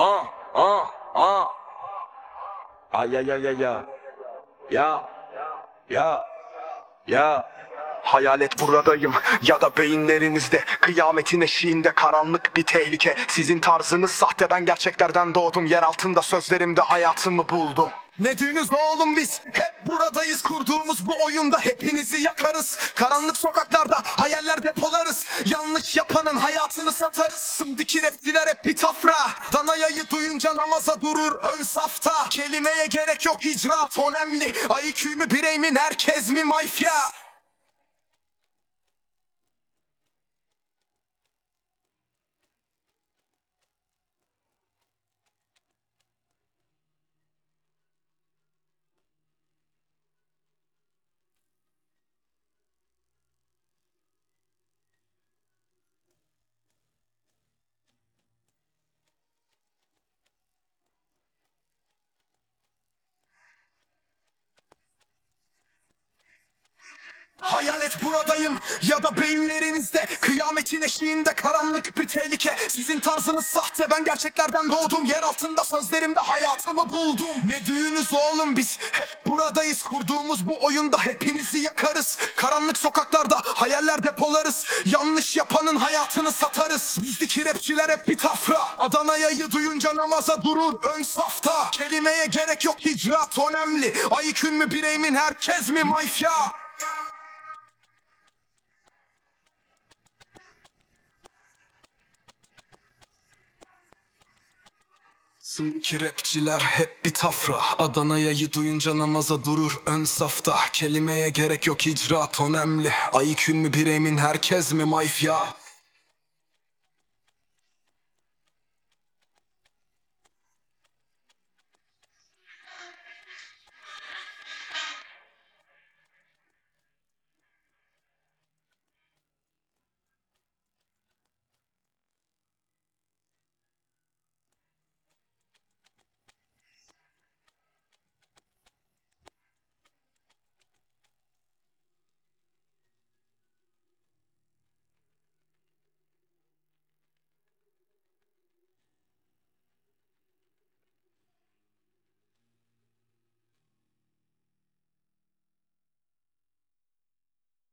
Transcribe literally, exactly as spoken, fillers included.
ah, ah, ah. Ay ay ay ay ya. Ya, ya, ya. Hayalet buradayım ya da beyinlerinizde, kıyametin eşiğinde karanlık bir tehlike. Sizin tarzınız sahte, ben gerçeklerden doğdum. Yer altında sözlerimde hayatımı buldum. Ne diyorsunuz oğlum, biz hep buradayız. Kurduğumuz bu oyunda hepinizi yakarız. Karanlık sokaklarda hayaller depolarız. Yanlış yapanın hayatını satarız. Simdiki rapçiler hep bir tafra. Danayayı duyunca namaza durur ön safta. Kelimeye gerek yok, icraat önemli. I Q mü birey mi, herkes mi mafya? Hayalet buradayım ya da beyinlerinizde, kıyametin eşiğinde karanlık bir tehlike. Sizin tarzınız sahte, ben gerçeklerden doğdum. Yer altında sözlerimde hayatımı buldum. Ne düğünüz oğlum, biz hep buradayız. Kurduğumuz bu oyunda hepinizi yakarız. Karanlık sokaklarda hayaller depolarız. Yanlış yapanın hayatını satarız. Bizdeki rapçiler hep bir tafra. Adana'yı duyunca namaza durur ön safta. Kelimeye gerek yok, icraat önemli. I Q mü birey mi, herkes mi mafya? Simki rapçiler hep bir tafra. Adana'yı duyunca namaza durur ön safta. Kelimeye gerek yok, icraat önemli. I Q mü birey mi, herkes mi mafya?